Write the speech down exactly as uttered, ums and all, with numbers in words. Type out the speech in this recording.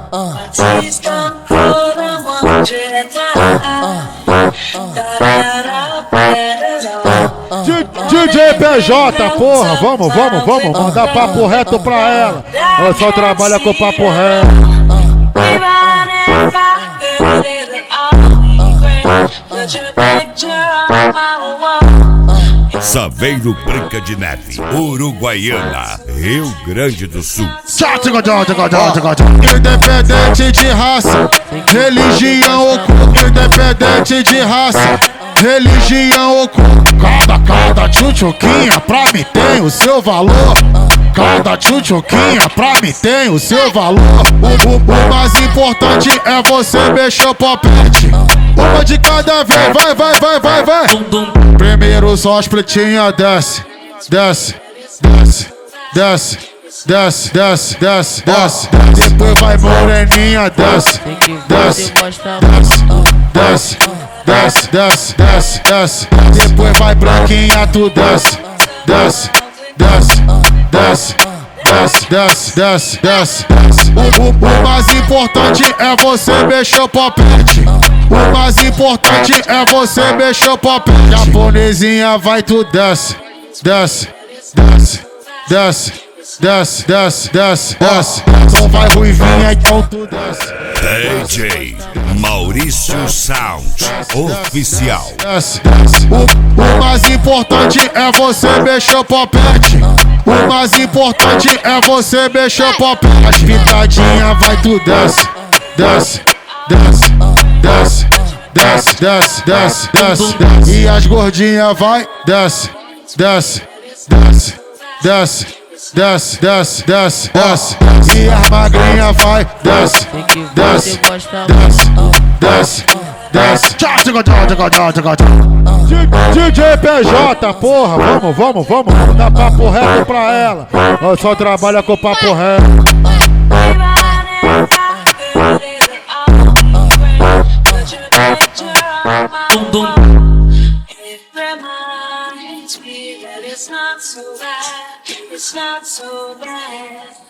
D J P J, porra, vamos, vamos, vamos, mandar papo reto pra ela. Eu só trabalho com papo reto. Saveiro Branca de Neve, Uruguaiana, Rio Grande do Sul. Independente de raça, religião ou cor. Independente de raça, religião ou cor. Cada, cada tchutchuquinha pra mim tem o seu valor. Cada tchutchuquinha pra mim tem o seu valor. O, o, o mais importante é você mexer o popete. Uma de cada vez, vai, vai, vai, vai, vai. Primeiro só as pretinhas, desce, desce, desce, desce, desce, desce, desce, desce. Depois vai moreninha, desce, desce, desce, desce, desce, desce, desce, desce. Depois vai branquinha, tu desce, desce, desce, desce, desce, desce, desce, desce. O, o, o mais importante é você mexer o popete. O mais importante é você mexer o popete. Japonesinha vai, tu desce, desce, desce, desce, desce, desce, desce, desce. Então vai ruivinha, então tu desce. D J Maurício Sound Oficial. Desce, desce. O, o mais importante é você mexer o popete. O mais importante é você mexer o popete. As pitadinha vai, tu desce, desce, desce, desce, desce, desce, desce, desce, desce. E as gordinhas vai, desce, desce, desce, desce, desce, desce, desce, desce. E as magrinhas vai, desce, desce, desce, desce, desce. D J P J, porra, vamos, vamos, vamos, vamos dar papo reto pra ela. Eu só trabalho com papo reto. It reminds me that it's not so bad, it's not so bad.